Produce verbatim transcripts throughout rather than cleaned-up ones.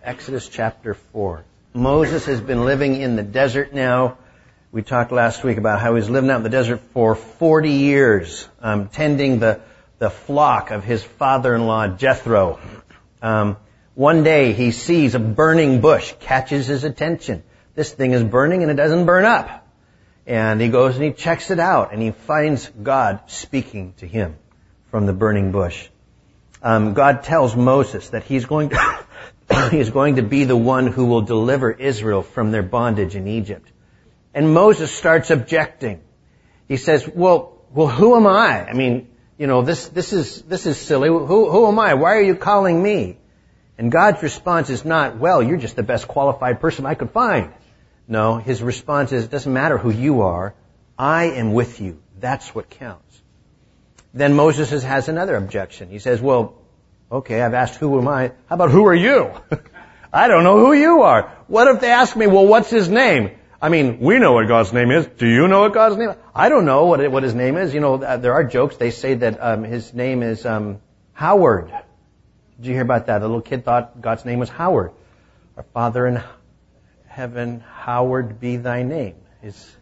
Exodus chapter four. Moses has been living in the desert now. We talked last week about how he's living out in the desert for forty years, um, tending the, the flock of his father-in-law, Jethro. Um, one day he sees a burning bush, catches his attention. This thing is burning and it doesn't burn up. And he goes and he checks it out and he finds God speaking to him from the burning bush. Um, God tells Moses that he's going to he's going to be the one who will deliver Israel from their bondage in Egypt. And Moses starts objecting. He says, well, well, who am I? I mean, you know, this, this is, this is silly. Who, who am I? Why are you calling me? And God's response is not, well, you're just the best qualified person I could find. No, his response is, it doesn't matter who you are. I am with you. That's what counts. Then Moses has another objection. He says, well, okay, I've asked who am I. How about who are you? I don't know who you are. What if they ask me, well, what's his name? I mean, we know what God's name is. Do you know what God's name is? I don't know what, what his name is. You know, there are jokes. They say that um, his name is um, Howard. Did you hear about that? The little kid thought God's name was Howard. Our Father in heaven, Howard be thy name. Is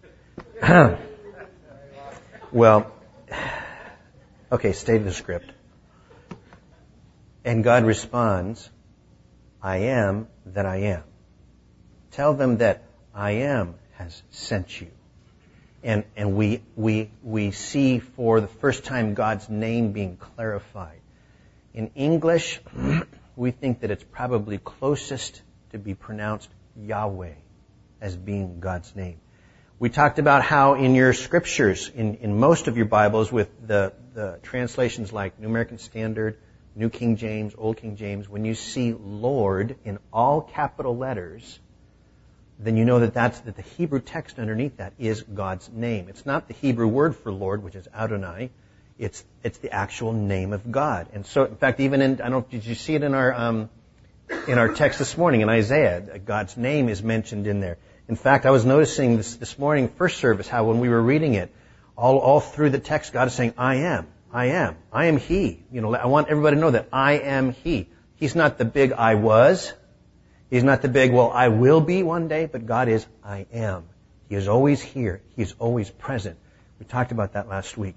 well, okay, stay to the script. And God responds, I am that I am. Tell them that I am has sent you. And and we we we see for the first time God's name being clarified. In English, we think that it's probably closest to be pronounced Yahweh as being God's name. We talked about how in your scriptures, in, in most of your Bibles with the, the translations like New American Standard, New King James, Old King James, when you see Lord in all capital letters, then you know that that's that the Hebrew text underneath that is God's name. It's not the Hebrew word for Lord, which is Adonai. It's it's the actual name of God. And so, in fact, even in I don't know, did you see it in our um, in our text this morning in Isaiah? God's name is mentioned in there. In fact, I was noticing this this morning, first service, how when we were reading it, all all through the text, God is saying, "I am, I am, I am He." You know, I want everybody to know that I am He. He's not the big "I was." He's not the big, well, I will be one day, but God is, I am. He is always here. He is always present. We talked about that last week.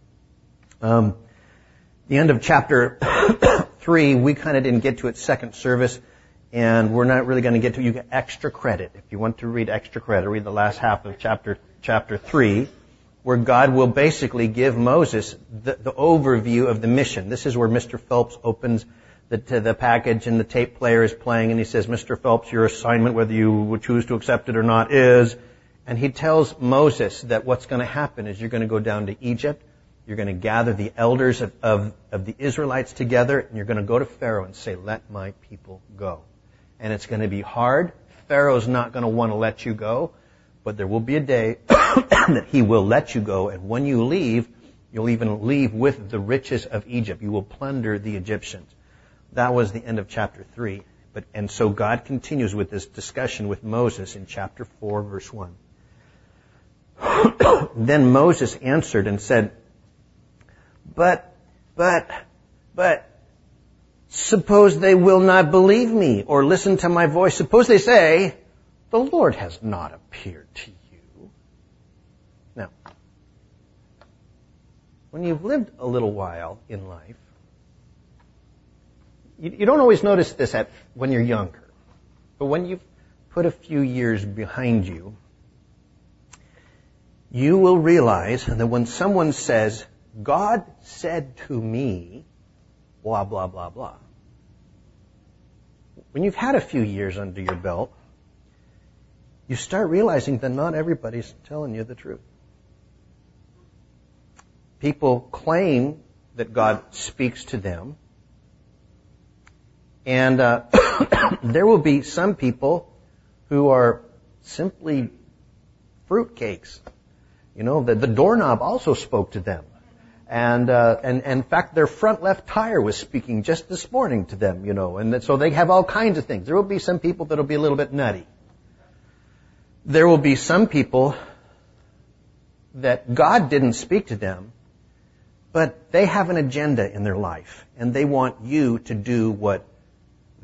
Um, the end of chapter three, we kind of didn't get to it second service, and we're not really going to get to it. You get extra credit. If you want to read extra credit, read the last half of chapter chapter three, where God will basically give Moses the, the overview of the mission. This is where Mister Phelps opens The, the package and the tape player is playing and he says, Mister Phelps, your assignment, whether you would choose to accept it or not, is, and he tells Moses that what's going to happen is you're going to go down to Egypt, you're going to gather the elders of, of, of the Israelites together, and you're going to go to Pharaoh and say, let my people go. And it's going to be hard. Pharaoh's not going to want to let you go, but there will be a day that he will let you go, and when you leave, you'll even leave with the riches of Egypt. You will plunder the Egyptians. That was the end of chapter three. But, and so God continues with this discussion with Moses in chapter four, verse one. Then Moses answered and said, But, but, but, suppose they will not believe me or listen to my voice. Suppose they say, the Lord has not appeared to you. Now, when you've lived a little while in life, You, you don't always notice this at when you're younger. But when you've put a few years behind you, you will realize that when someone says, God said to me, blah, blah, blah, blah. When you've had a few years under your belt, you start realizing that not everybody's telling you the truth. People claim that God speaks to them. And uh, there will be some people who are simply fruitcakes. You know, the, the doorknob also spoke to them. And, uh, and, and in fact, their front left tire was speaking just this morning to them, you know. And so they have all kinds of things. There will be some people that will be a little bit nutty. There will be some people that God didn't speak to them, but they have an agenda in their life. And they want you to do what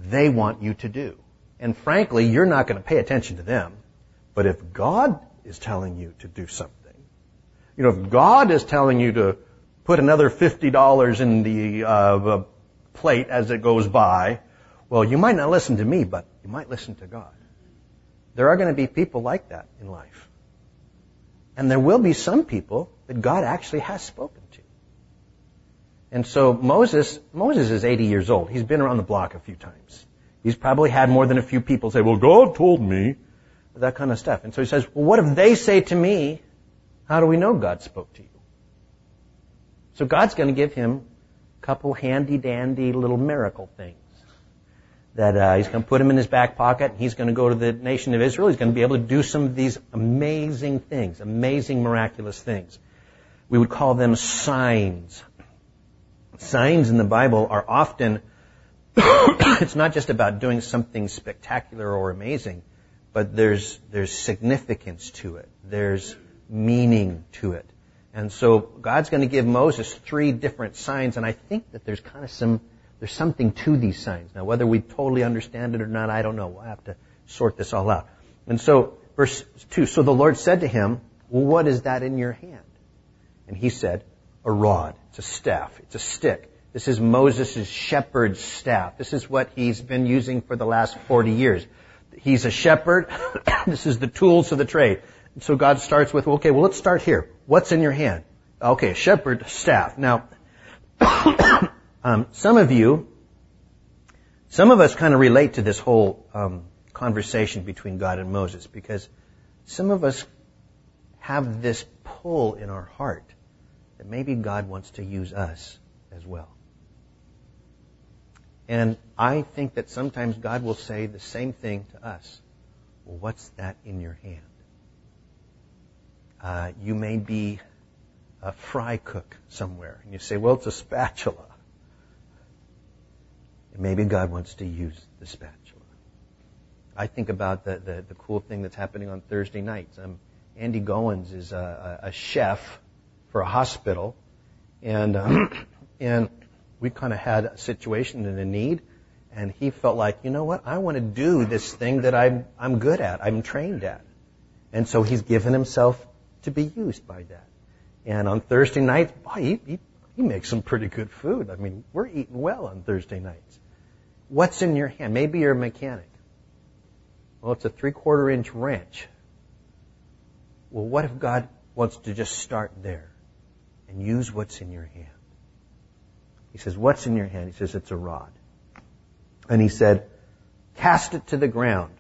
they want you to do. And frankly, you're not going to pay attention to them. But if God is telling you to do something, you know, if God is telling you to put another fifty dollars in the uh, plate as it goes by, well, you might not listen to me, but you might listen to God. There are going to be people like that in life. And there will be some people that God actually has spoken to. And so Moses, Moses is eighty years old. He's been around the block a few times. He's probably had more than a few people say, well, God told me, that kind of stuff. And so he says, well, what if they say to me, how do we know God spoke to you? So God's going to give him a couple handy-dandy little miracle things that uh, he's going to put him in his back pocket, and he's going to go to the nation of Israel. He's going to be able to do some of these amazing things, amazing, miraculous things. We would call them signs. Signs in the Bible are often, it's not just about doing something spectacular or amazing, but there's there's significance to it. There's meaning to it. And so God's going to give Moses three different signs, and I think that there's kind of some, there's something to these signs. Now, whether we totally understand it or not, I don't know. We'll have to sort this all out. And so, verse two, so the Lord said to him, well, what is that in your hand? And he said, a rod. It's a staff. It's a stick. This is Moses' shepherd's staff. This is what he's been using for the last forty years. He's a shepherd. This is the tools of the trade. And so God starts with, okay, well, let's start here. What's in your hand? Okay, a shepherd staff. Now, um, some of you, some of us kind of relate to this whole um, conversation between God and Moses, because some of us have this pull in our heart that maybe God wants to use us as well. And I think that sometimes God will say the same thing to us. Well, what's that in your hand? Uh, you may be a fry cook somewhere, and you say, well, it's a spatula. And maybe God wants to use the spatula. I think about the, the, the cool thing that's happening on Thursday nights. Um, Andy Goins is a, a chef for a hospital, and um, and we kind of had a situation and a need, and he felt like, you know what, I want to do this thing that I'm I'm good at, I'm trained at, and so he's given himself to be used by that. And on Thursday nights, boy, he, he he makes some pretty good food. I mean, we're eating well on Thursday nights. What's in your hand? Maybe you're a mechanic. Well, it's a three-quarter inch wrench. Well, what if God wants to just start there and use what's in your hand? He says, what's in your hand? He says, it's a rod. And he said, cast it to the ground.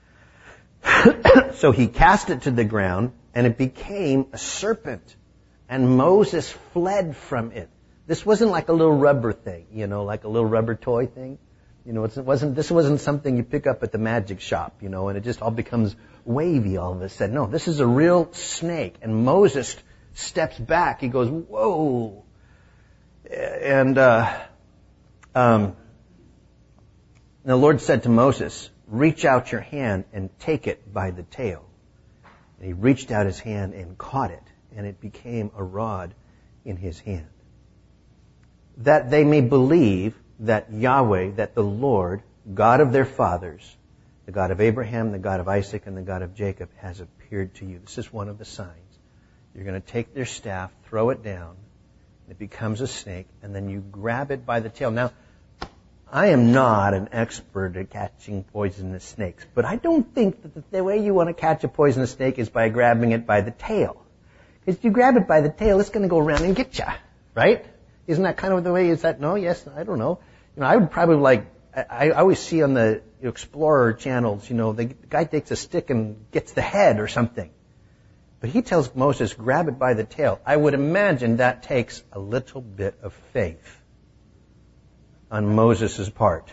So he cast it to the ground, and it became a serpent. And Moses fled from it. This wasn't like a little rubber thing, you know, like a little rubber toy thing. You know, it wasn't, this wasn't something you pick up at the magic shop, you know, and it just all becomes wavy all of a sudden. No, this is a real snake. And Moses steps back. He goes, whoa. And uh, um, the Lord said to Moses, reach out your hand and take it by the tail. And he reached out his hand and caught it, and it became a rod in his hand. That they may believe that Yahweh, that the Lord, God of their fathers, the God of Abraham, the God of Isaac, and the God of Jacob, has appeared to you. This is one of the signs. You're going to take their staff, throw it down, it becomes a snake, and then you grab it by the tail. Now, I am not an expert at catching poisonous snakes, but I don't think that the way you want to catch a poisonous snake is by grabbing it by the tail. Because if you grab it by the tail, it's going to go around and get you, right? Isn't that kind of the way? Is that no? Yes, I don't know. You know, I would probably like. I, I always see on the Explorer channels, you know, the guy takes a stick and gets the head or something. But he tells Moses, grab it by the tail. I would imagine that takes a little bit of faith on Moses' part.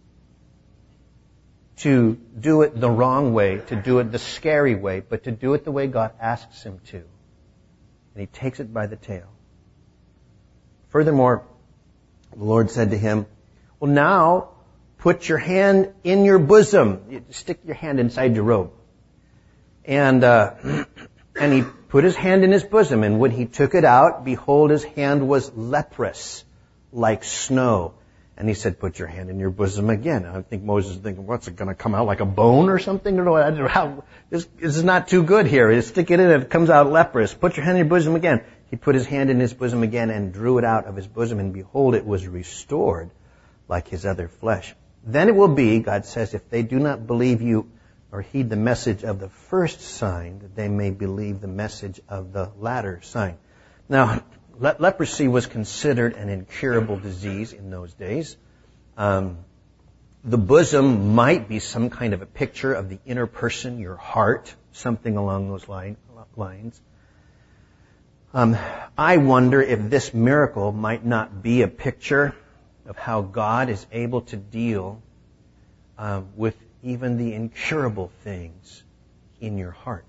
To do it the wrong way, to do it the scary way, but to do it the way God asks him to. And he takes it by the tail. Furthermore, the Lord said to him, well, now put your hand in your bosom. You stick your hand inside your robe. And, uh, and he put his hand in his bosom, and when he took it out, behold, his hand was leprous, like snow. And he said, put your hand in your bosom again. I think Moses is thinking, what's it going to come out like a bone or something? Or how, this, this is not too good here. You stick it in and it comes out leprous. Put your hand in your bosom again. He put his hand in his bosom again and drew it out of his bosom, and behold, it was restored like his other flesh. Then it will be, God says, if they do not believe you or heed the message of the first sign, that they may believe the message of the latter sign. Now, le- leprosy was considered an incurable disease in those days. Um, the bosom might be some kind of a picture of the inner person, your heart, something along those line, lines. Um, I wonder if this miracle might not be a picture of how God is able to deal uh, with even the incurable things in your heart.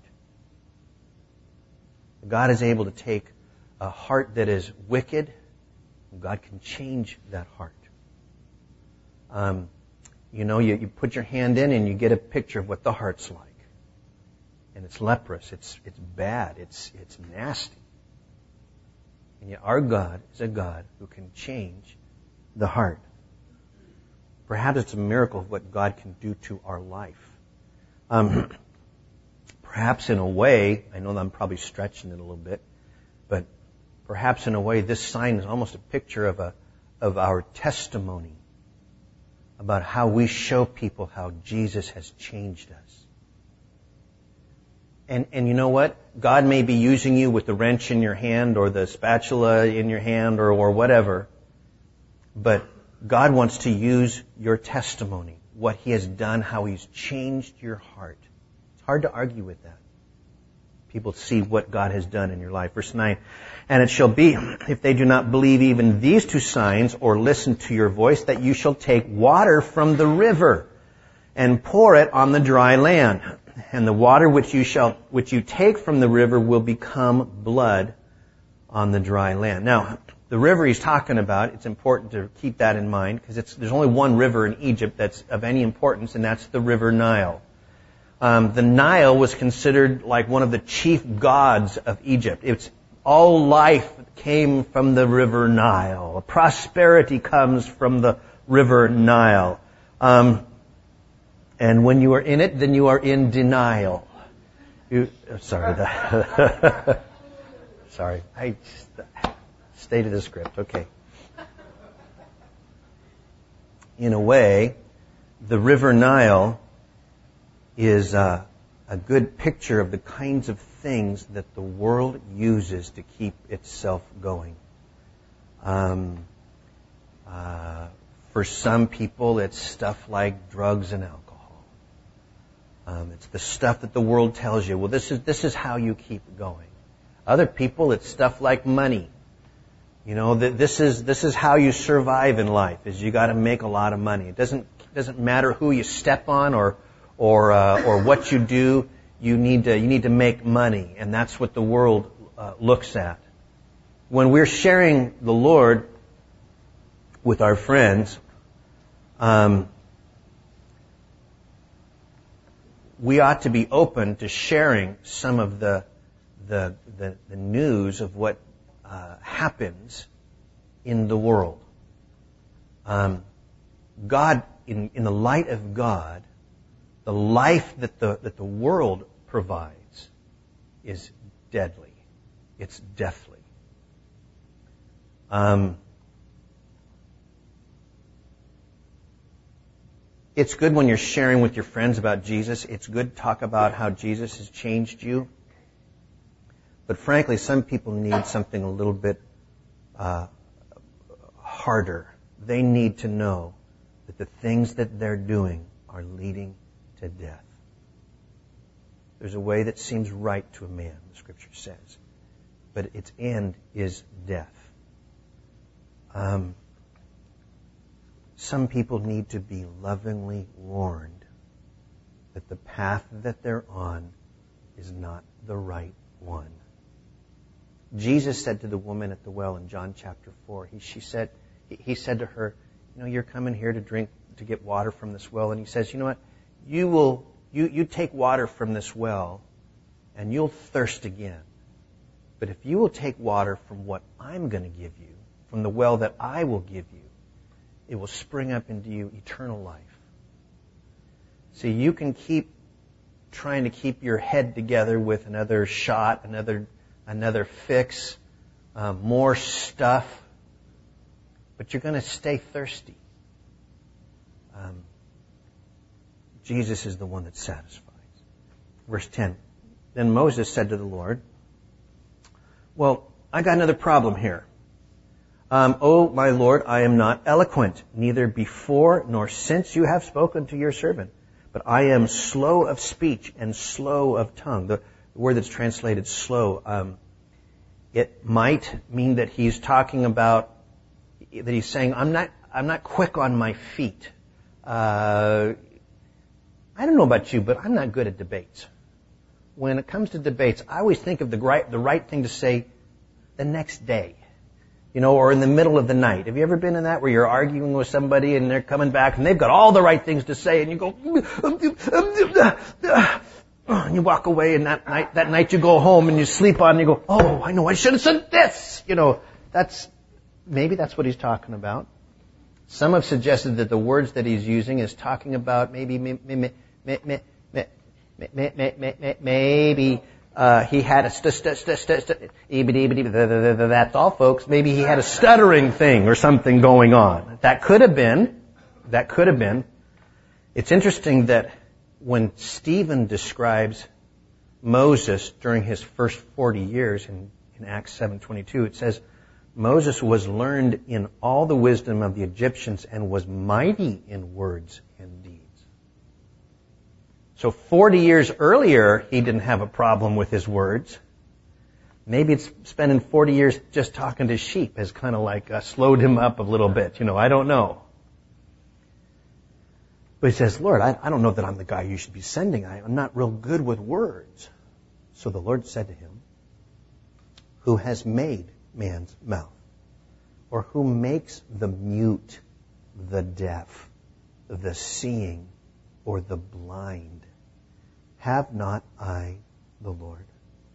God is able to take a heart that is wicked, God can change that heart. Um, you know, you, you put your hand in and you get a picture of what the heart's like. And it's leprous, it's it's bad, it's it's nasty. And yet our God is a God who can change the heart. Perhaps it's a miracle of what God can do to our life. Um, perhaps in a way, I know that I'm probably stretching it a little bit, but perhaps in a way this sign is almost a picture of a of our testimony about how we show people how Jesus has changed us. And and you know what? God may be using you with the wrench in your hand or the spatula in your hand or, or whatever, but God wants to use your testimony, what He has done, how He's changed your heart. It's hard to argue with that. People see what God has done in your life. Verse nine, and it shall be, if they do not believe even these two signs or listen to your voice, that you shall take water from the river and pour it on the dry land. And the water which you shall, which you take from the river will become blood on the dry land. Now, the river he's talking about, it's important to keep that in mind, because it's, there's only one river in Egypt that's of any importance, and that's the River Nile. Um, the Nile was considered like one of the chief gods of Egypt. It's all life came from the River Nile. Prosperity comes from the River Nile. Um, and when you are in it, then you are in denial. You, sorry, that, sorry. I just, stay to the script. Okay. In a way, the River Nile is uh, a good picture of the kinds of things that the world uses to keep itself going. Um, uh, for some people, it's stuff like drugs and alcohol. Um, it's the stuff that the world tells you, well, this is this is how you keep going. Other people, it's stuff like money. You know, this is this is how you survive in life. Is you got to make a lot of money. It doesn't doesn't matter who you step on or or uh, or what you do. You need to you need to make money, and that's what the world uh, looks at. When we're sharing the Lord with our friends, um, we ought to be open to sharing some of the the the, the news of what Uh, happens in the world. Um, God, in, in the light of God, the life that the that the world provides is deadly. It's deathly. Um, it's good when you're sharing with your friends about Jesus. It's good to talk about how Jesus has changed you. But frankly, some people need something a little bit uh, harder. They need to know that the things that they're doing are leading to death. There's a way that seems right to a man, the Scripture says, but its end is death. Um, some people need to be lovingly warned that the path that they're on is not the right one. Jesus said to the woman at the well in John chapter four, he, she said, he said to her, you know, you're coming here to drink, to get water from this well. And he says, you know what, you will, you, you take water from this well and you'll thirst again. But if you will take water from what I'm going to give you, from the well that I will give you, it will spring up into you eternal life. See, you can keep trying to keep your head together with another shot, another another fix, uh, more stuff, but you're going to stay thirsty. Um, Jesus is the one that satisfies. Verse ten. Then Moses said to the Lord, well, I got another problem here. Um, oh, my Lord, I am not eloquent, neither before nor since you have spoken to your servant. But I am slow of speech and slow of tongue. The word that's translated slow, um, it might mean that he's talking about, that he's saying, I'm not, I'm not quick on my feet. Uh, I don't know about you, but I'm not good at debates. When it comes to debates, I always think of the right, the right thing to say the next day. You know, or in the middle of the night. Have you ever been in that where you're arguing with somebody and they're coming back and they've got all the right things to say and you go, and you walk away and that night, that night you go home and you sleep on and you go, oh, I know I should have said this. You know, that's, maybe that's what he's talking about. Some have suggested that the words that he's using is talking about maybe, maybe, maybe, Uh, he had a st- st- st- st- st- that's all, folks. Maybe he had a stuttering thing or something going on. That could have been. That could have been. It's interesting that when Stephen describes Moses during his first forty years in, in Acts seven twenty-two, it says, Moses was learned in all the wisdom of the Egyptians and was mighty in words and deeds. So forty years earlier, he didn't have a problem with his words. Maybe it's spending forty years just talking to sheep has kind of like uh, slowed him up a little bit. You know, I don't know. But he says, Lord, I, I don't know that I'm the guy you should be sending. I, I'm not real good with words. So the Lord said to him, who has made man's mouth? Or who makes the mute, the deaf, the seeing, or the blind? Have not I the Lord?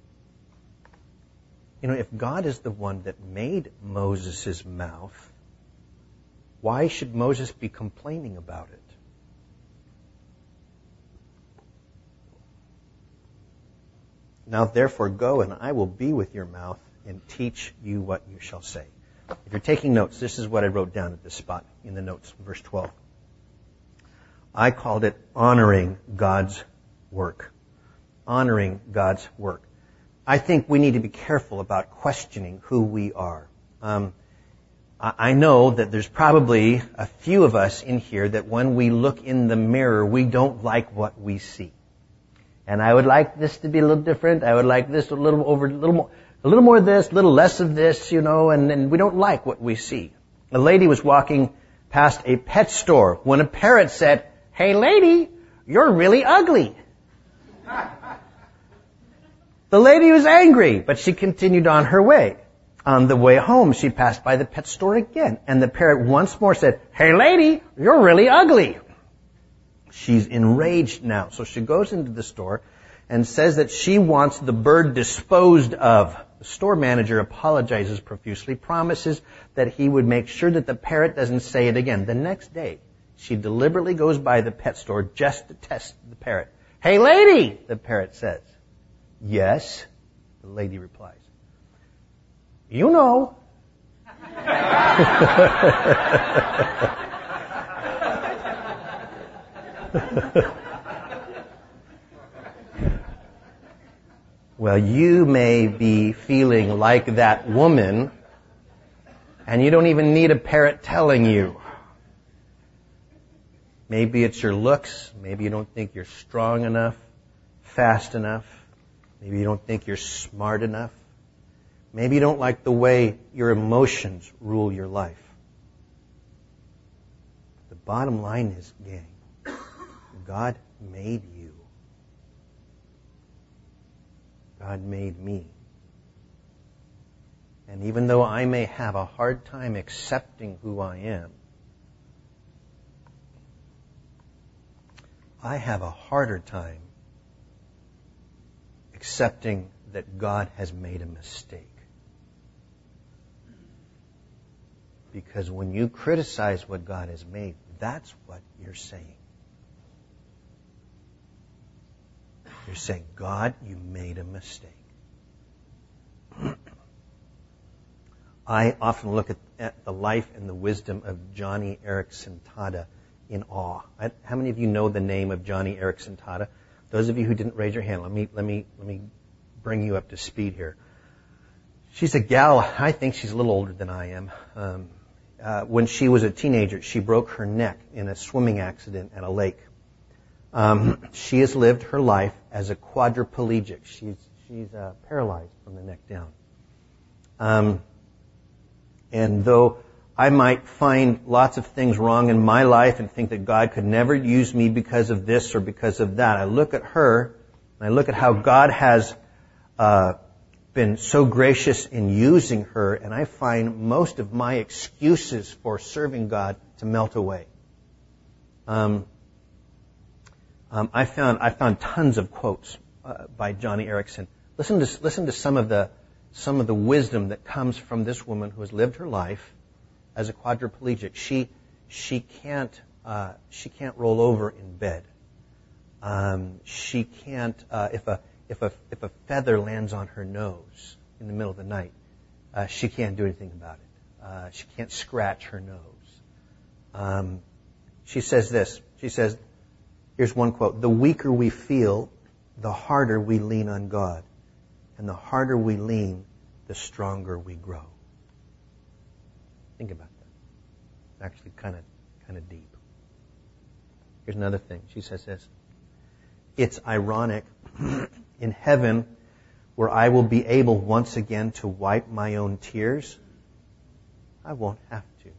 You know, if God is the one that made Moses' mouth, why should Moses be complaining about it? Now therefore go, and I will be with your mouth and teach you what you shall say. If you're taking notes, this is what I wrote down at this spot in the notes, verse twelve. I called it honoring God's work. Honoring God's work. I think we need to be careful about questioning who we are. Um, I know that there's probably a few of us in here that when we look in the mirror, we don't like what we see. And I would like this to be a little different. I would like this a little over, a little more, a little more of this, a little less of this, you know, and, and we don't like what we see. A lady was walking past a pet store when a parrot said, "Hey lady, you're really ugly." The lady was angry, but she continued on her way. On the way home, she passed by the pet store again, and the parrot once more said, "Hey lady, you're really ugly." She's enraged now, so she goes into the store and says that she wants the bird disposed of. The store manager apologizes profusely, promises that he would make sure that the parrot doesn't say it again. The next day, she deliberately goes by the pet store just to test the parrot. "Hey lady," the parrot says. "Yes," the lady replies. "You know." Well, you may be feeling like that woman, and you don't even need a parrot telling you. Maybe it's your looks. Maybe you don't think you're strong enough, fast enough. Maybe you don't think you're smart enough. Maybe you don't like the way your emotions rule your life. The bottom line is, gang, God made you. God made me. And even though I may have a hard time accepting who I am, I have a harder time accepting that God has made a mistake. Because when you criticize what God has made, that's what you're saying. You're saying, God, you made a mistake. I often look at, at the life and the wisdom of Johnny Erickson Tada in awe. I, how many of you know the name of Johnny Erickson Tada? Those of you who didn't raise your hand, let me let me let me bring you up to speed here. She's a gal. I think she's a little older than I am. Um, uh, when she was a teenager, she broke her neck in a swimming accident at a lake. Um, she has lived her life as a quadriplegic. She's she's uh, paralyzed from the neck down. Um, and though I might find lots of things wrong in my life and think that God could never use me because of this or because of that, I look at her and I look at how God has uh, been so gracious in using her, and I find most of my excuses for serving God to melt away. Um, um, I found I found tons of quotes uh, by Johnny Erickson. Listen to listen to some of the some of the wisdom that comes from this woman who has lived her life as a quadriplegic. She she can't uh, she can't roll over in bed. Um, she can't uh, if a if a if a feather lands on her nose in the middle of the night, uh, she can't do anything about it. Uh, she can't scratch her nose. Um, she says this. She says, here's one quote: "The weaker we feel, the harder we lean on God. And the harder we lean, the stronger we grow." Think about that. It's actually kind of kind of deep. Here's another thing. She says this: "It's ironic in heaven, where I will be able once again to wipe my own tears, I won't have to."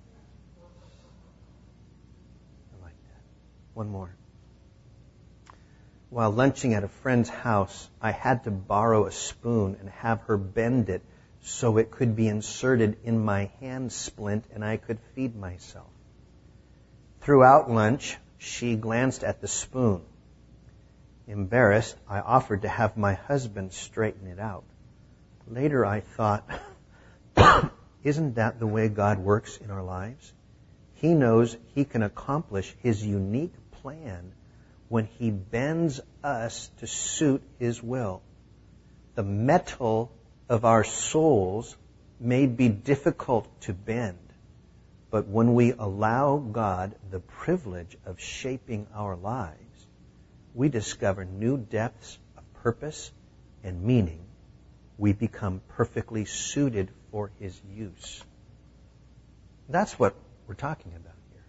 I like that. One more. "While lunching at a friend's house, I had to borrow a spoon and have her bend it so it could be inserted in my hand splint and I could feed myself. Throughout lunch, she glanced at the spoon. Embarrassed, I offered to have my husband straighten it out. Later I thought, isn't that the way God works in our lives? He knows He can accomplish His unique plan when He bends us to suit His will. The metal of our souls may be difficult to bend, but when we allow God the privilege of shaping our lives, we discover new depths of purpose and meaning. We become perfectly suited for His use." That's what we're talking about here.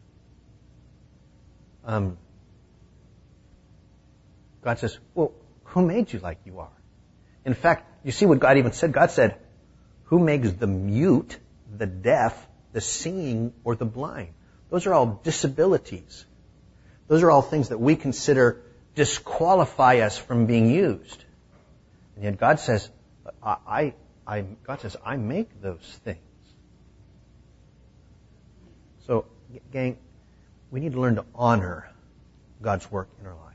Um, God says, well, who made you like you are? In fact, you see what God even said? God said, who makes the mute, the deaf, the seeing, or the blind? Those are all disabilities. Those are all things that we consider disqualify us from being used. And yet God says, I, I, I God says, I make those things. So, gang, we need to learn to honor God's work in our life.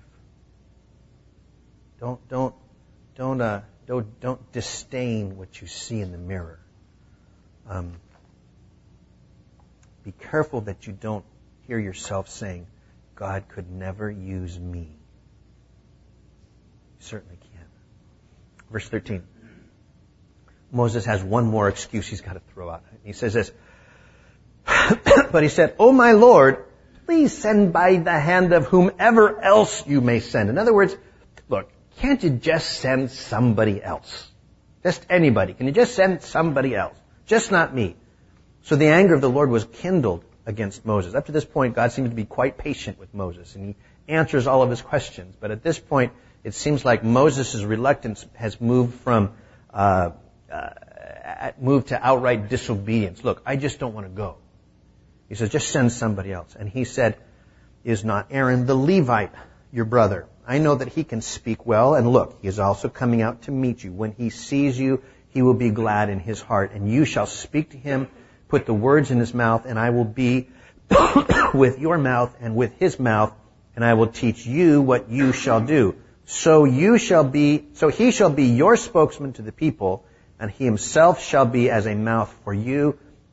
Don't, don't, don't, uh, don't, don't disdain what you see in the mirror. Um, be careful that you don't hear yourself saying, God could never use me. You certainly can. Verse thirteen. Moses has one more excuse he's got to throw out. He says this, but he said, "Oh my Lord, please send by the hand of whomever else you may send." In other words, look, can't you just send somebody else? Just anybody. Can you just send somebody else? Just not me. So the anger of the Lord was kindled against Moses. Up to this point, God seemed to be quite patient with Moses, and He answers all of his questions. But at this point, it seems like Moses' reluctance has moved from uh, uh, moved to outright disobedience. Look, I just don't want to go. He says, just send somebody else. And he said, "Is not Aaron the Levite your brother? I know that he can speak well, and look, he is also coming out to meet you. When he sees you, he will be glad in his heart, and you shall speak to him, put the words in his mouth, and I will be with your mouth and with his mouth, and I will teach you what you shall do. So you shall be, so he shall be your spokesman to the people, and he himself shall be as a mouth for you,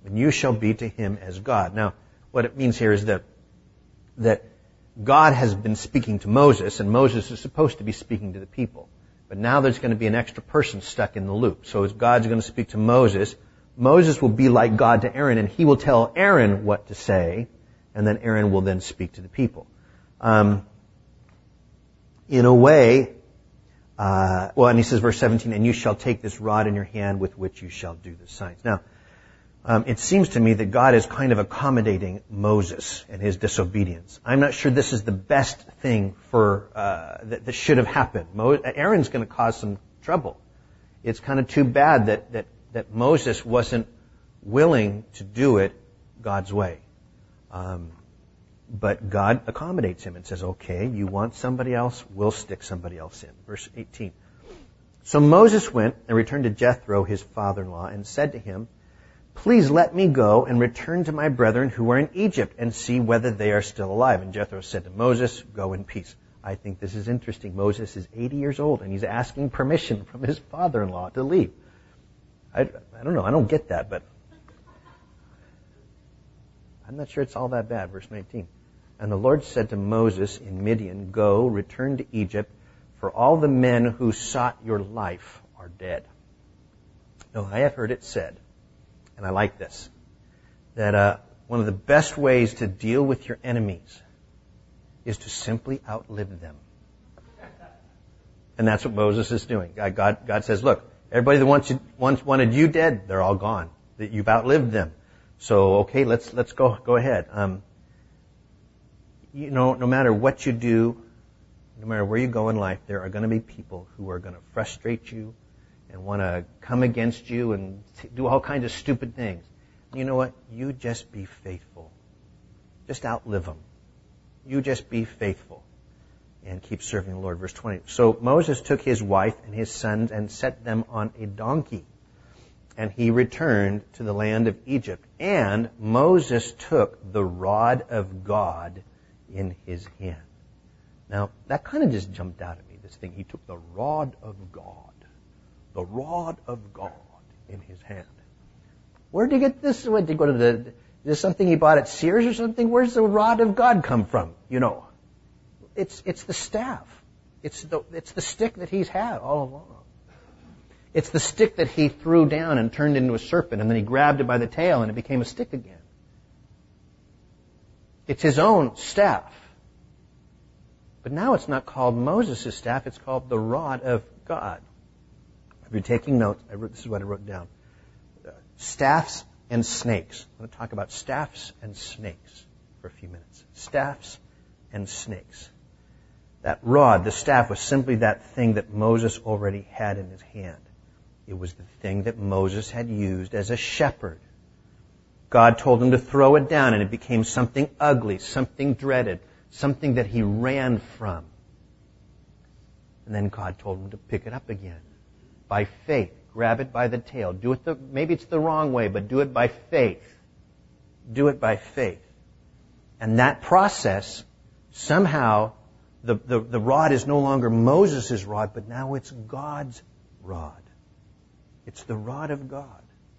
and you shall be to him as God. Now, what it means here is that that God has been speaking to Moses, and Moses is supposed to be speaking to the people. But now there's going to be an extra person stuck in the loop. So as God's going to speak to Moses, Moses will be like God to Aaron, and he will tell Aaron what to say, and then Aaron will then speak to the people. Um, in a way, uh, well, and he says, verse seventeen, and you shall take this rod in your hand with which you shall do the signs. Now, um, it seems to me that God is kind of accommodating Moses and his disobedience. I'm not sure this is the best thing for uh, that, that should have happened. Mo- Aaron's going to cause some trouble. It's kind of too bad that, that, that Moses wasn't willing to do it God's way. Um, but God accommodates him and says, okay, you want somebody else, we'll stick somebody else in. Verse eighteen. So Moses went and returned to Jethro, his father-in-law, and said to him, please let me go and return to my brethren who are in Egypt and see whether they are still alive. And Jethro said to Moses, go in peace. I think this is interesting. Moses is eighty years old and he's asking permission from his father-in-law to leave. I, I don't know. I don't get that, but I'm not sure it's all that bad. Verse nineteen. And the Lord said to Moses in Midian, go, return to Egypt, for all the men who sought your life are dead. Now, I have heard it said, and I like this, that uh, one of the best ways to deal with your enemies is to simply outlive them. And that's what Moses is doing. God, God, God says, look, everybody that wants you, wants, wanted you dead, they're all gone. That you've outlived them. So, okay, let's let's go go ahead. Um, you know, no matter what you do, no matter where you go in life, there are going to be people who are going to frustrate you and want to come against you and t- do all kinds of stupid things. You know what? You just be faithful. Just outlive them. You just be faithful and keep serving the Lord. Verse twenty. So Moses took his wife and his sons and set them on a donkey, and he returned to the land of Egypt. And Moses took the rod of God in his hand. Now, that kind of just jumped out at me, this thing. He took the rod of God. The rod of God in his hand. Where did he get this? What, did he go to the, is this something he bought at Sears or something? Where's the rod of God come from? You know, it's, it's the staff. It's the, it's the stick that he's had all along. It's the stick that he threw down and turned into a serpent, and then he grabbed it by the tail and it became a stick again. It's his own staff. But now it's not called Moses' staff, it's called the rod of God. If you're taking notes, I wrote, this is what I wrote down. Uh, staffs and snakes. I'm going to talk about staffs and snakes for a few minutes. Staffs and snakes. That rod, the staff, was simply that thing that Moses already had in his hand. It was the thing that Moses had used as a shepherd. God told him to throw it down, and it became something ugly, something dreaded, something that he ran from. And then God told him to pick it up again. By faith. Grab it by the tail. Do it the, maybe it's the wrong way, but do it by faith. Do it by faith. And that process, somehow, the, the, the rod is no longer Moses' rod, but now it's God's rod. It's the rod of God.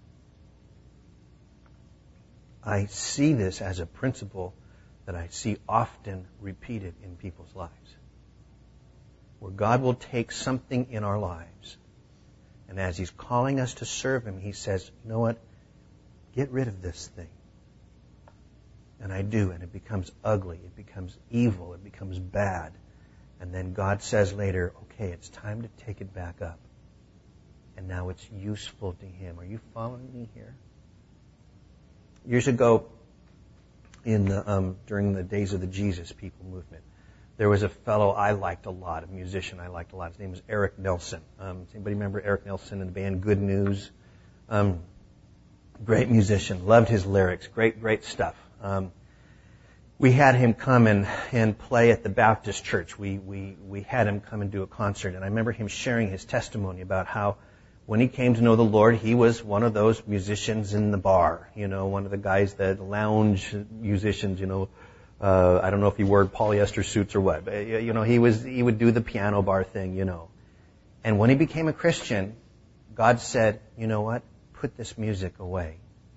I see this as a principle that I see often repeated in people's lives. Where God will take something in our lives, and as He's calling us to serve Him, He says, you know what? Get rid of this thing. And I do, and it becomes ugly, it becomes evil, it becomes bad. And then God says later, okay, it's time to take it back up. And now it's useful to Him. Are you following me here? Years ago, in the, um, during the days of the Jesus People movement, there was a fellow I liked a lot, a musician I liked a lot. His name was Eric Nelson. Um, does anybody remember Eric Nelson and the band Good News? Um, great musician. Loved his lyrics. Great, great stuff. Um, we had him come and, and play at the Baptist church. We, we, we had him come and do a concert. And I remember him sharing his testimony about how when he came to know the Lord, he was one of those musicians in the bar. You know, one of the guys that lounge musicians, you know. Uh, I don't know if he wore polyester suits or what, but, you know, he was, he would do the piano bar thing, you know. And when he became a Christian, God said, you know what? Put this music away.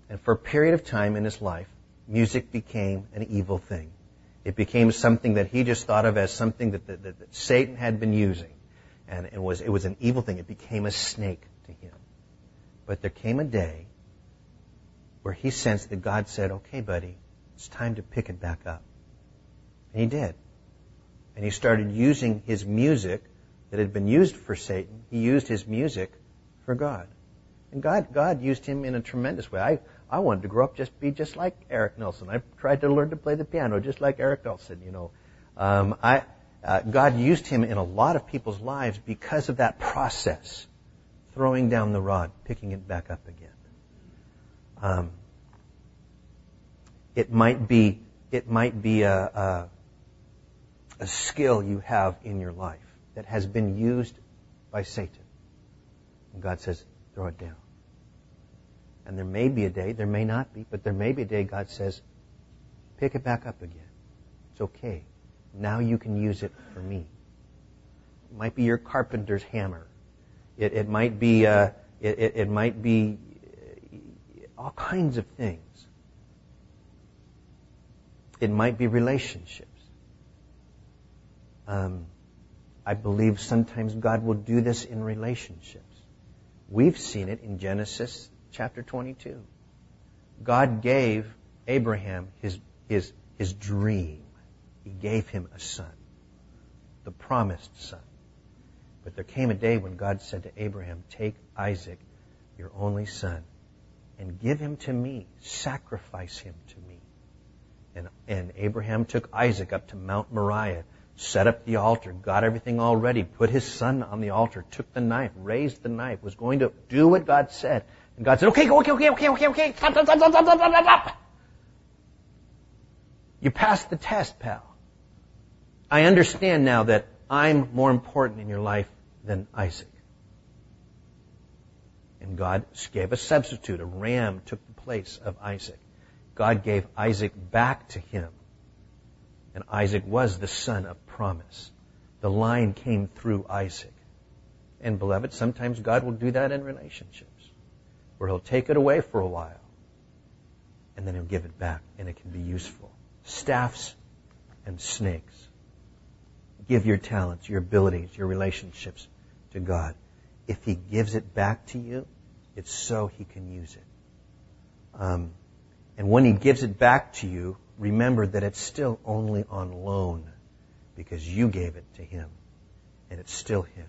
And for a period of time in his life, music became an evil thing. It became something that he just thought of as something that, that, that, that Satan had been using. And it was, it was an evil thing. It became a snake to him. But there came a day where he sensed that God said, okay, buddy, it's time to pick it back up. And he did. And he started using his music that had been used for Satan. He used his music for God. And God, God used him in a tremendous way. I, I wanted to grow up just be just like Eric Nelson. I tried to learn to play the piano just like Eric Nelson, you know. Um, I, uh, God used him in a lot of people's lives because of that process. Throwing down the rod, picking it back up again. Um, it might be, it might be a, a, a skill you have in your life that has been used by Satan. And God says, throw it down. And there may be a day, there may not be, but there may be a day God says, pick it back up again. It's okay. Now you can use it for me. It might be your carpenter's hammer. It, it might be, uh, it, it, it might be all kinds of things. It might be relationships. Um, I believe sometimes God will do this in relationships. We've seen it in Genesis chapter twenty-two. God gave Abraham his, his, his dream. He gave him a son, the promised son. But there came a day when God said to Abraham, take Isaac, your only son, and give him to me. Sacrifice him to me. And, and Abraham took Isaac up to Mount Moriah, set up the altar, got everything all ready, put his son on the altar, took the knife, raised the knife, was going to do what God said. And God said, okay, okay, okay, okay, okay, okay, stop, stop, stop, stop, stop, stop, stop, stop. You passed the test, pal. I understand now that I'm more important in your life than Isaac. And God gave a substitute. A ram took the place of Isaac. God gave Isaac back to him. And Isaac was the son of promise. The line came through Isaac. And beloved, sometimes God will do that in relationships, where He'll take it away for a while, and then He'll give it back, and it can be useful. Staffs and snakes. Give your talents, your abilities, your relationships to God. If He gives it back to you, it's so He can use it. Um, and when He gives it back to you, remember that it's still only on loan because you gave it to Him, and it's still His.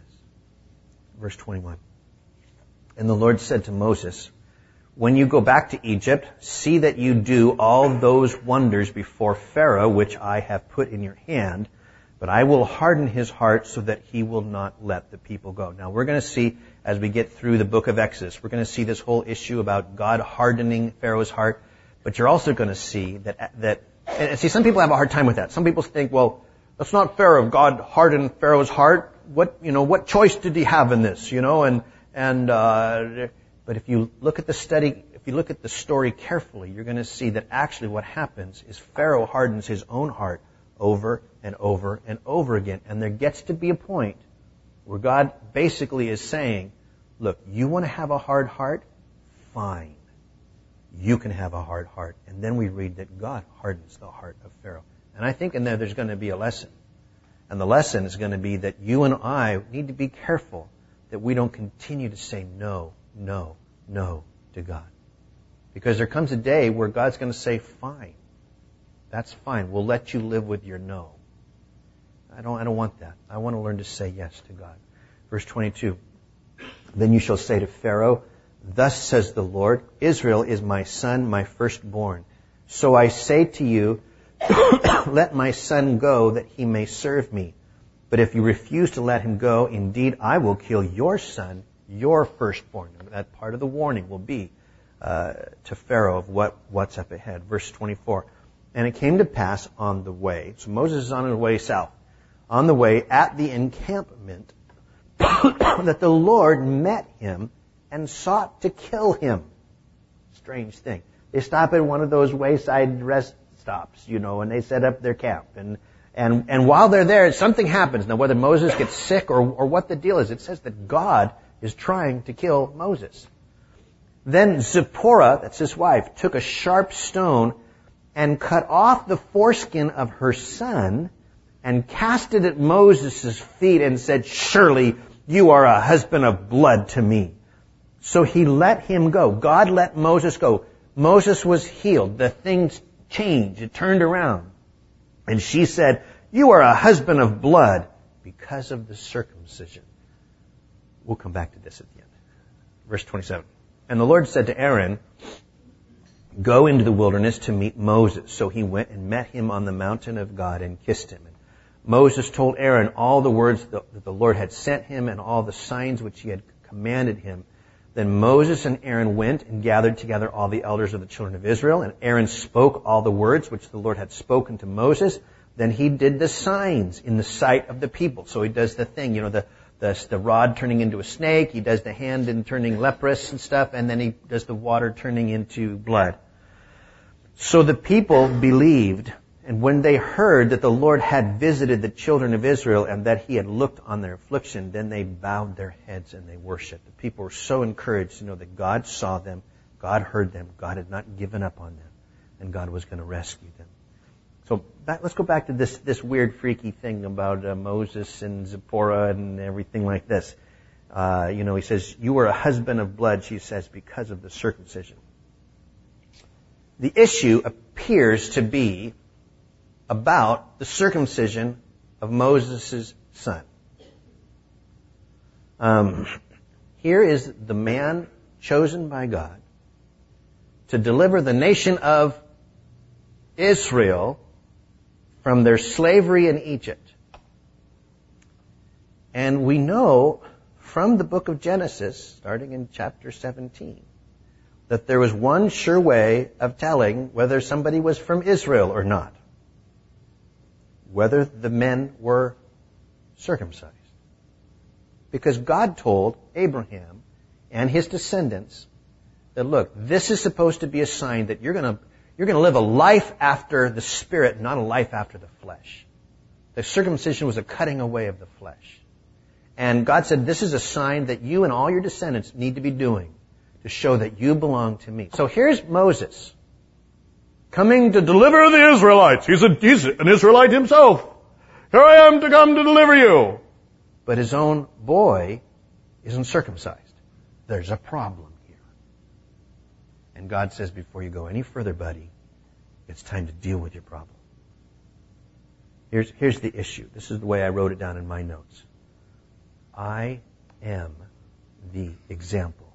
Verse twenty-one. And the Lord said to Moses, when you go back to Egypt, see that you do all those wonders before Pharaoh, which I have put in your hand, but I will harden his heart so that he will not let the people go. Now we're going to see, as we get through the book of Exodus, we're going to see this whole issue about God hardening Pharaoh's heart, but you're also going to see that, that, and see, some people have a hard time with that. Some people think, well, that's not fair if God hardened Pharaoh's heart. What, you know, what choice did he have in this, you know, and, and, uh, but if you look at the study, if you look at the story carefully, you're going to see that actually what happens is Pharaoh hardens his own heart over and over and over again. And there gets to be a point where God basically is saying, look, you want to have a hard heart? Fine. You can have a hard heart. And then we read that God hardens the heart of Pharaoh. And I think in there there's going to be a lesson. And the lesson is going to be that you and I need to be careful that we don't continue to say no, no, no to God. Because there comes a day where God's going to say, fine. That's fine. We'll let you live with your no. I don't, I don't want that. I want to learn to say yes to God. Verse twenty-two. Then you shall say to Pharaoh, thus says the Lord, Israel is my son, my firstborn. So I say to you, let my son go that he may serve me. But if you refuse to let him go, indeed I will kill your son, your firstborn. And that part of the warning will be uh, to Pharaoh of what, what's up ahead. Verse twenty-four. And it came to pass on the way, so Moses is on his way south, on the way at the encampment, that the Lord met him and sought to kill him. Strange thing. They stop at one of those wayside rest stops, you know, and they set up their camp. And and and while they're there, something happens. Now, whether Moses gets sick or, or what the deal is, it says that God is trying to kill Moses. Then Zipporah, that's his wife, took a sharp stone and cut off the foreskin of her son and cast it at Moses' feet and said, "Surely you are a husband of blood to me." So he let him go. God let Moses go. Moses was healed. The things changed. It turned around. And she said, "You are a husband of blood because of the circumcision." We'll come back to this at the end. Verse twenty-seven. And the Lord said to Aaron, "Go into the wilderness to meet Moses." So he went and met him on the mountain of God and kissed him. And Moses told Aaron all the words that the Lord had sent him and all the signs which he had commanded him. Then Moses and Aaron went and gathered together all the elders of the children of Israel. And Aaron spoke all the words which the Lord had spoken to Moses. Then he did the signs in the sight of the people. So he does the thing, you know, the The, the rod turning into a snake. He does the hand and turning leprous and stuff. And then he does the water turning into blood. So the people believed. And when they heard that the Lord had visited the children of Israel and that he had looked on their affliction, then they bowed their heads and they worshiped. The people were so encouraged to know that God saw them, God heard them, God had not given up on them, and God was going to rescue them. So back, let's go back to this, this weird, freaky thing about uh, Moses and Zipporah and everything like this. Uh, you know, he says, "You were a husband of blood," she says, "because of the circumcision." The issue appears to be about the circumcision of Moses' son. Um, here is the man chosen by God to deliver the nation of Israel from their slavery in Egypt. And we know from the book of Genesis, starting in chapter seventeen, that there was one sure way of telling whether somebody was from Israel or not. Whether the men were circumcised. Because God told Abraham and his descendants that, look, this is supposed to be a sign that you're going to You're going to live a life after the Spirit, not a life after the flesh. The circumcision was a cutting away of the flesh. And God said, this is a sign that you and all your descendants need to be doing to show that you belong to me. So here's Moses coming to deliver the Israelites. He's, a, he's an Israelite himself. Here I am to come to deliver you. But his own boy isn't circumcised. There's a problem. And God says, before you go any further, buddy, it's time to deal with your problem. Here's, here's the issue. This is the way I wrote it down in my notes. I am the example.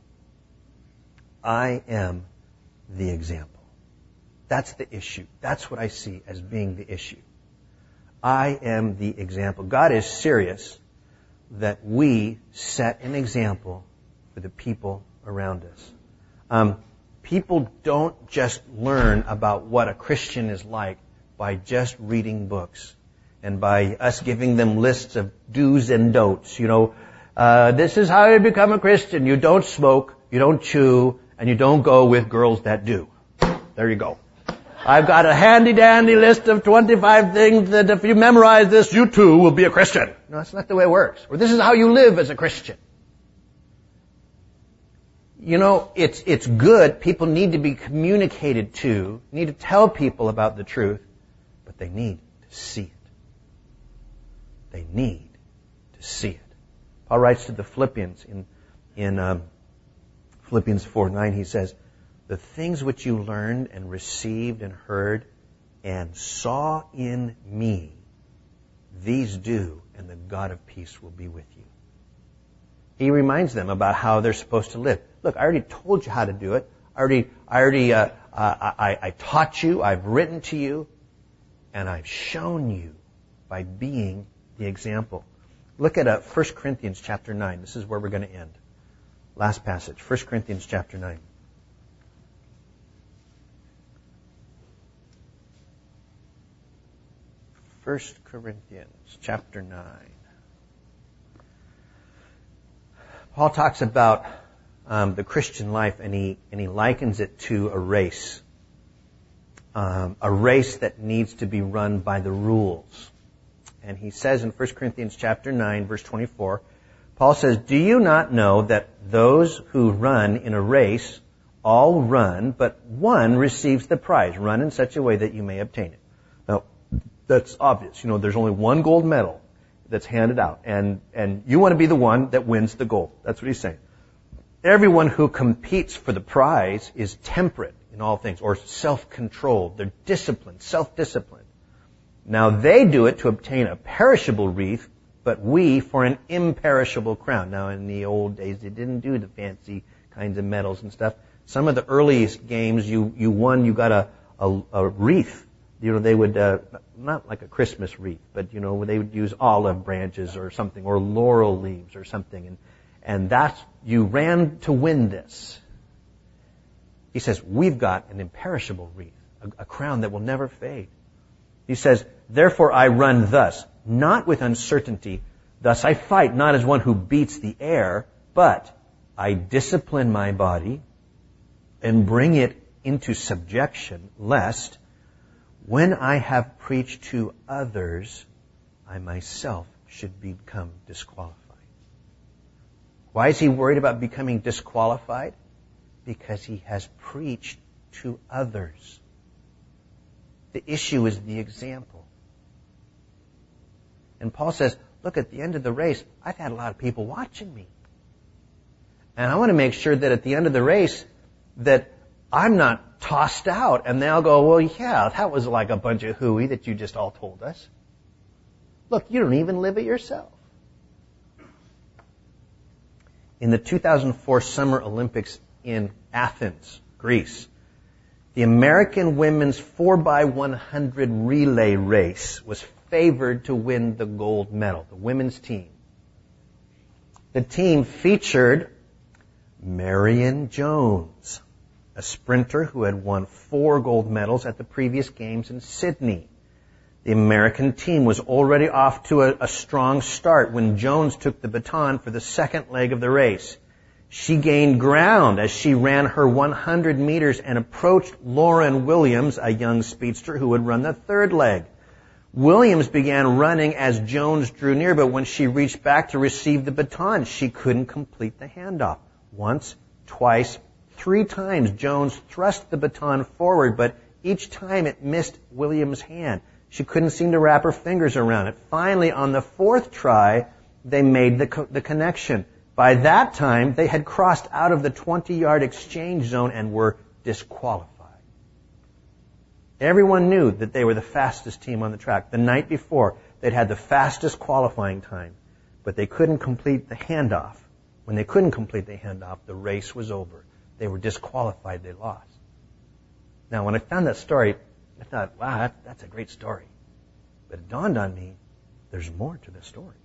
I am the example. That's the issue. That's what I see as being the issue. I am the example. God is serious that we set an example for the people around us. Um, People don't just learn about what a Christian is like by just reading books and by us giving them lists of do's and don'ts. You know, uh, this is how you become a Christian. You don't smoke, you don't chew, and you don't go with girls that do. There you go. I've got a handy-dandy list of twenty-five things that if you memorize this, you too will be a Christian. No, that's not the way it works. Or this is how you live as a Christian. You know, it's, it's good. People need to be communicated to, need to tell people about the truth, but they need to see it. They need to see it. Paul writes to the Philippians in, in um, Philippians four nine, he says, "The things which you learned and received and heard and saw in me, these do, and the God of peace will be with you." He reminds them about how they're supposed to live. Look, I already told you how to do it. I already, I already, uh, uh, I, I taught you. I've written to you, and I've shown you by being the example. Look at uh, First Corinthians chapter nine. This is where we're going to end. Last passage, First Corinthians chapter nine. First Corinthians chapter nine. Paul talks about um, the Christian life, and he and he likens it to a race, um, a race that needs to be run by the rules. And he says in First Corinthians chapter nine, verse twenty-four, Paul says, "Do you not know that those who run in a race All run, but one receives the prize. Run in such a way that you may obtain it. Now, that's obvious. You know, there's only one gold medal that's handed out. And, and you want to be the one that wins the gold. That's what he's saying. Everyone who competes for the prize is temperate in all things, or self-controlled. They're disciplined, self-disciplined. Now, they do it to obtain a perishable wreath, but we for an imperishable crown. Now, in the old days, they didn't do the fancy kinds of medals and stuff. Some of the earliest games, you, you won, you got a, a, a wreath. You know, they would, uh, not like a Christmas wreath, but, you know, they would use olive branches or something, or laurel leaves or something. And, and that's, you ran to win this. He says, we've got an imperishable wreath, a, a crown that will never fade. He says, therefore I run thus, not with uncertainty. Thus I fight, not as one who beats the air, but I discipline my body and bring it into subjection, lest when I have preached to others, I myself should become disqualified. Why is he worried about becoming disqualified? Because he has preached to others. The issue is the example. And Paul says, look, at the end of the race, I've had a lot of people watching me. And I want to make sure that at the end of the race, that I'm not tossed out and they'll go, well, yeah, that was like a bunch of hooey that you just all told us. Look, you don't even live it yourself. In the two thousand four Summer Olympics in Athens, Greece, the American women's four by one hundred relay race was favored to win the gold medal, the women's team. The team featured Marion Jones, a sprinter who had won four gold medals at the previous games in Sydney. The American team was already off to a, a strong start when Jones took the baton for the second leg of the race. She gained ground as she ran her one hundred meters and approached Lauren Williams, a young speedster who would run the third leg. Williams began running as Jones drew near, but when she reached back to receive the baton, she couldn't complete the handoff. Once, twice, three times Jones thrust the baton forward, but each time it missed Williams' hand. She couldn't seem to wrap her fingers around it. Finally, on the fourth try, they made the, co- the connection. By that time, they had crossed out of the twenty-yard exchange zone and were disqualified. Everyone knew that they were the fastest team on the track. The night before, they'd had the fastest qualifying time, but they couldn't complete the handoff. When they couldn't complete the handoff, the race was over. They were disqualified. They lost. Now, when I found that story, I thought, wow, that, that's a great story. But it dawned on me, there's more to the story.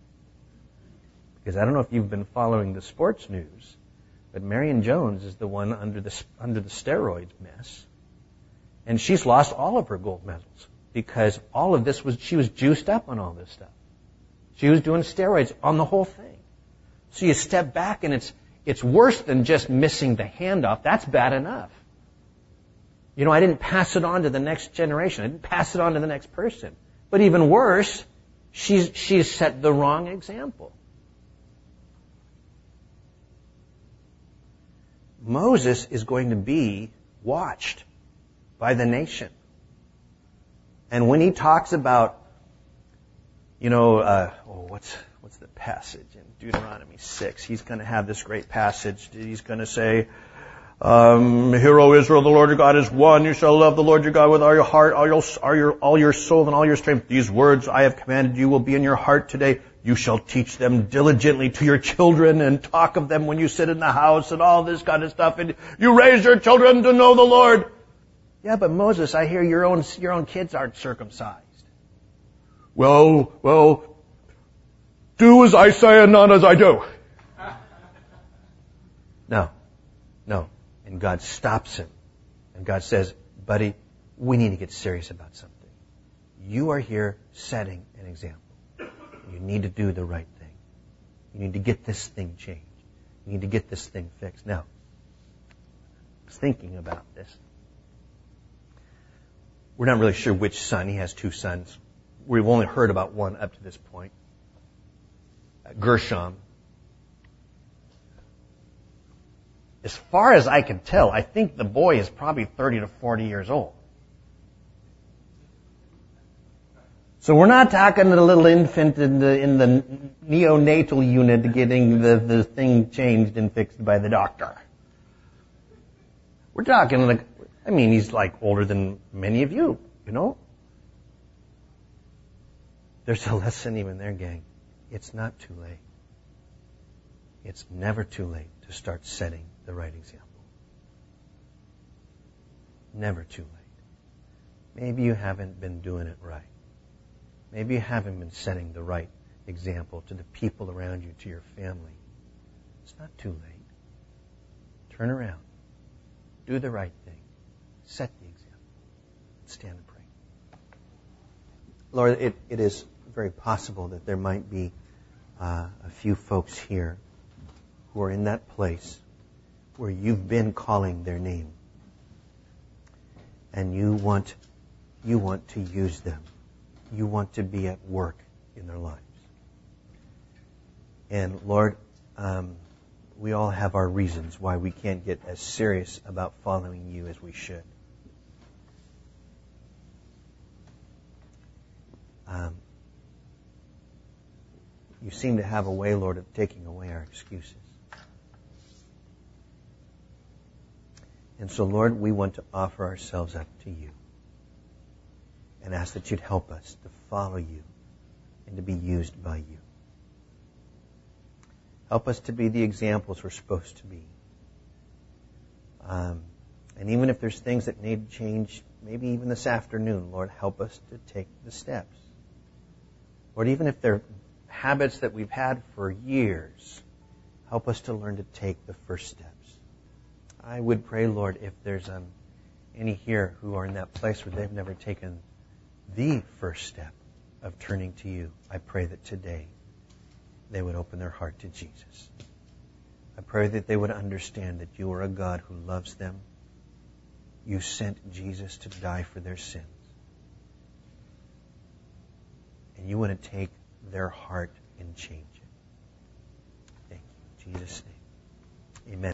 Because I don't know if you've been following the sports news, but Marion Jones is the one under the under the steroids mess. And she's lost all of her gold medals because all of this was, she was juiced up on all this stuff. She was doing steroids on the whole thing. So you step back and it's, it's worse than just missing the handoff. That's bad enough. You know, I didn't pass it on to the next generation. I didn't pass it on to the next person. But even worse, she's, she's set the wrong example. Moses is going to be watched by the nation. And when he talks about, you know, uh, oh, what's what's the passage in Deuteronomy six? He's going to have this great passage. He's going to say, um, "Hear, O Israel, the Lord your God is one. You shall love the Lord your God with all your heart, all your, all your, all your soul, and all your strength. These words I have commanded you will be in your heart today. You shall teach them diligently to your children and talk of them when you sit in the house and all this kind of stuff. And you raise your children to know the Lord." Yeah, but Moses, I hear your own your own kids aren't circumcised. Well, well, do as I say and not as I do. No, no. And God stops him. And God says, buddy, we need to get serious about something. You are here setting an example. You need to do the right thing. You need to get this thing changed. You need to get this thing fixed. Now, I was thinking about this. We're not really sure which son. He has two sons. We've only heard about one up to this point. Gershom. as far as I can tell, I think the boy is probably thirty to forty years old. So we're not talking to the little infant in the, in the neonatal unit getting the, the thing changed and fixed by the doctor. We're talking like, I mean, he's like older than many of you, you know? There's a lesson even there, gang. It's not too late. It's never too late to start setting the right example. Never too late. Maybe you haven't been doing it right. Maybe you haven't been setting the right example to the people around you, to your family. It's not too late. Turn around. Do the right thing. Set the example. Stand and pray. Lord, it, it is very possible that there might be uh, a few folks here who are in that place where you've been calling their name. And you want, you want to use them. You want to be at work in their lives. And Lord, um, we all have our reasons why we can't get as serious about following you as we should. Um, you seem to have a way, Lord, of taking away our excuses. And so, Lord, we want to offer ourselves up to you and ask that you'd help us to follow you and to be used by you. Help us to be the examples we're supposed to be. Um, and even if there's things that need to change, maybe even this afternoon, Lord, help us to take the steps. Lord, even if they're habits that we've had for years, help us to learn to take the first steps. I would pray, Lord, if there's um, any here who are in that place where they've never taken the first step of turning to you, I pray that today they would open their heart to Jesus. I pray that they would understand that you are a God who loves them. You sent Jesus to die for their sins. And you want to take their heart and change it. Thank you. In Jesus' name. Amen.